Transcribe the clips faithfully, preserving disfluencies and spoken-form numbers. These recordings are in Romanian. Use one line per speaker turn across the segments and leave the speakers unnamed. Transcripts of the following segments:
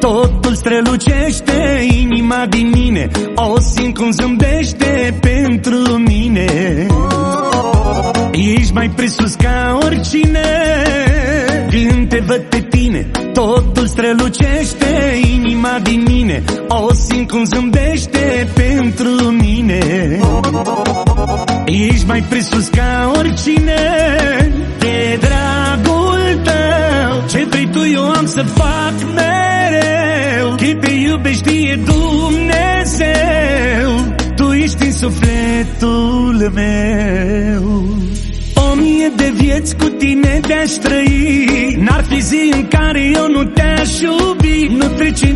totul strălucește, inima din mine o simt cum zâmbește pentru mine. Ești mai presus ca oricine, când te văd pe tine totul strălucește, inima din mine o simt cum zâmbește pentru mine. Ești mai presus ca oricine, de dragul tău, ce vrei tu eu am să fac mereu. Cât te iubești știe Dumnezeu, tu ești în sufletul meu. O mie de vieți cu tine te-aș trăi, n-ar fi zi în care eu nu te-aș iubi. Nu trece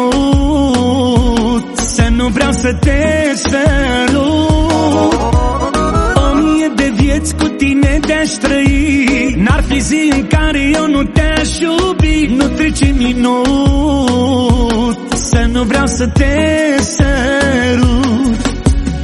minut să nu vreau să te sărut. O mie de vieți cu tine te-aș trăi, n-ar fi zi în care eu nu te-aș iubi. Nu trece minut să nu vreau să te sărut.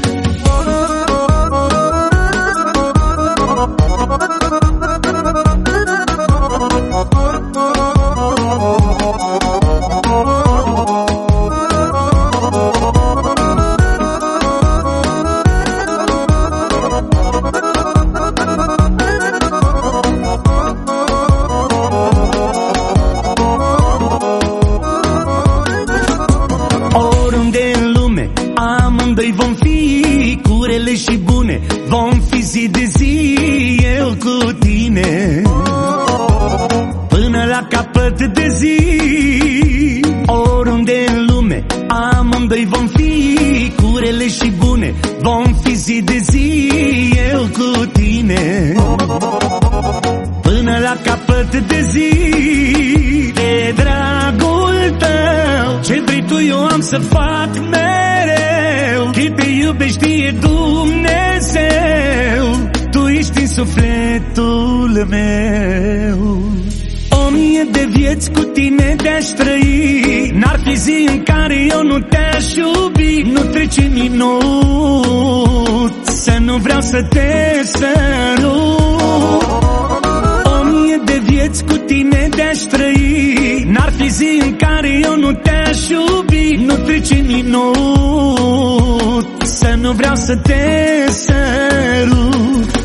Amândoi vom fi curele și bune, vom fi zi de zi eu cu tine, până la capăt de zi. Oriunde în lume, amândoi vom fi curele și bune, vom fi zi de zi eu cu tine, până la capăt de zi. De dragul tău, ce vrei tu eu am să fac mereu. Cât te iubești știe Dumnezeu, tu ești în sufletul meu. O mie de vieți cu tine te-aș trăi, n-ar fi zi în care eu nu te-aș iubi. Nu trece minut să nu vreau să te sărut. O mie de vieți cu tine te-aș trăi, n-ar fi zi în care eu nu te-aș iubi. Nu trece minut să nu vreau să te sărut.